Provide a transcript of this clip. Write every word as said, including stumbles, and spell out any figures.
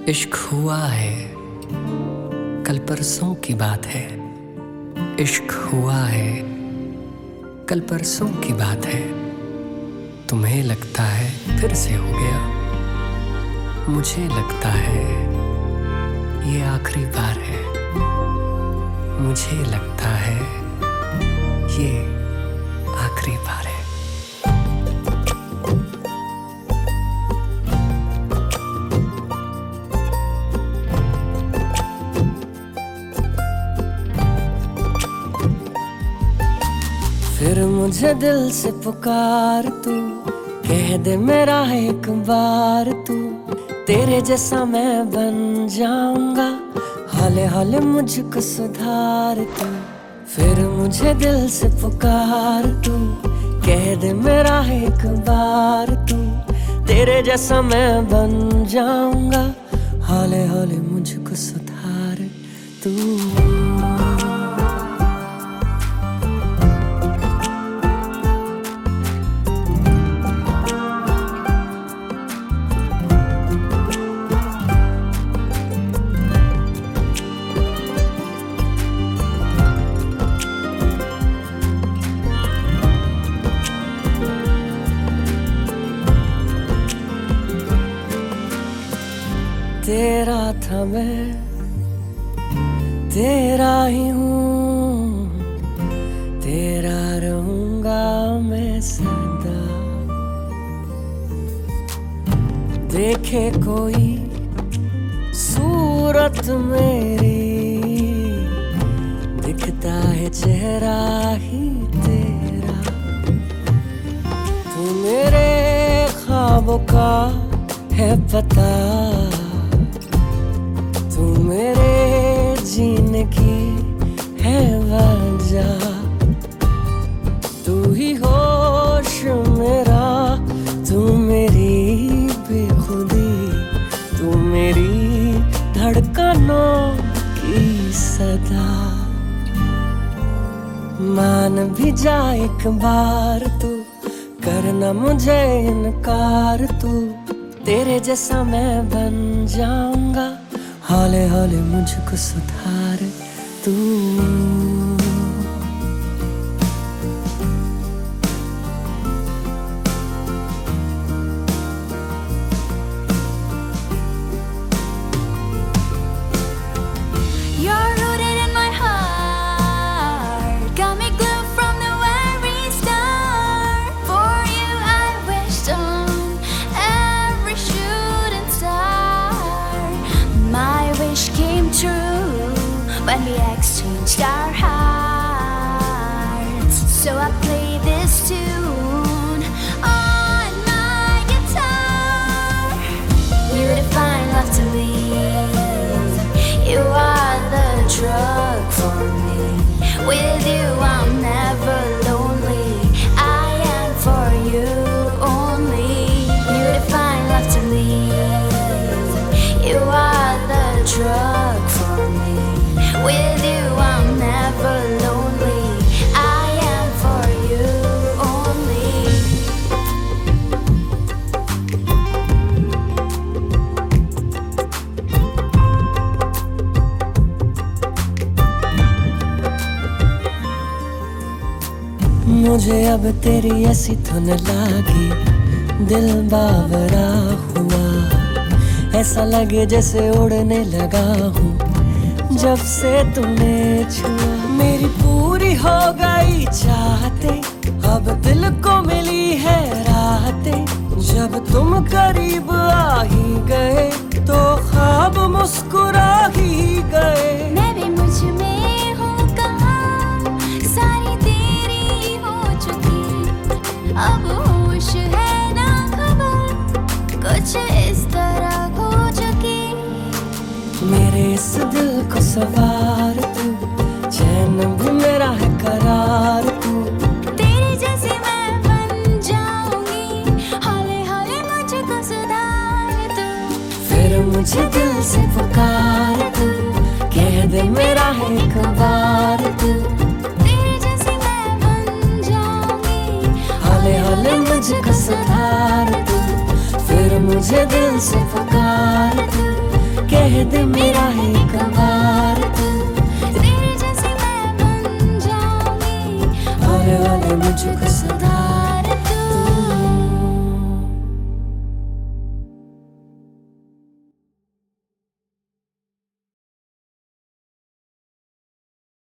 इश्क हुआ है, कल परसों की बात है। इश्क हुआ है, कल परसों की बात है। तुम्हें लगता है फिर से हो गया, मुझे लगता है ये आखिरी बार है। मुझे लगता है ये आखिरी बार है। फिर मुझे दिल से पुकार तू, कह दे मेरा एक बार तू। तेरे जैसा मैं बन जाऊंगा, हौले हौले मुझको सुधार तू। फिर मुझे दिल से पुकार तू, कह दे मेरा एक बार तू। तेरे जैसा मैं बन जाऊंगा, हौले हौले मुझको सुधार तू। तेरा था मैं, तेरा ही हूँ, तेरा रहूंगा मैं सदा। देखे कोई सूरत मेरी, दिखता है चेहरा ही तेरा। तू मेरे ख्वाबों का है पता, तू मेरे जीने की है वजह। तू ही होश मेरा, तू मेरी बेखुदी, तू मेरी धड़कनों की सदा। मान भी जा एक बार तू, करना मुझे इनकार तू। तेरे जैसा मैं बन जाऊंगा, हौले हौले मुझको सुधार तू। When we exchanged our hearts, so I play this tune on my guitar. You define love to me, you are the drug for me. With you I'm never lonely, I am for you only. You define love to me, you are the drug for me. With you I'm never lonely, I am for you only. मुझे अब तेरी ऐसी धुन लागी, दिल बावरा हुआ। ऐसा लगे जैसे उड़ने लगा हूँ जब से तूने छुआ। मेरी पूरी हो गई चाहते, अब दिल को मिली है राहतें। जब तुम करीब आ ही गए, तो ख्वाब मुस्कुरा ही गए। मैं भी मुझ में हूँ कहाँ, सारी तेरी हो चुकी। अब होश है ना खबर, कुछ इस तरह हो चुकी। मेरे इस दिल को सवार तू, चैन भी मेरा है करार तू। तेरे जैसे मैं बन जाऊंगी, हौले हौले मुझको सुधार तू। फिर मुझे दिल से पुकार तू, कह दे मेरा है एक बार तू। तेरे जैसे मैं बन जाऊंगी, हौले हौले मुझको सुधार तू। फिर मुझे दिल से पुकार तू, कह दे मेरा एक बार तू, तेरे जैसी मैं बन जाऊंगी। हौले हौले मुझको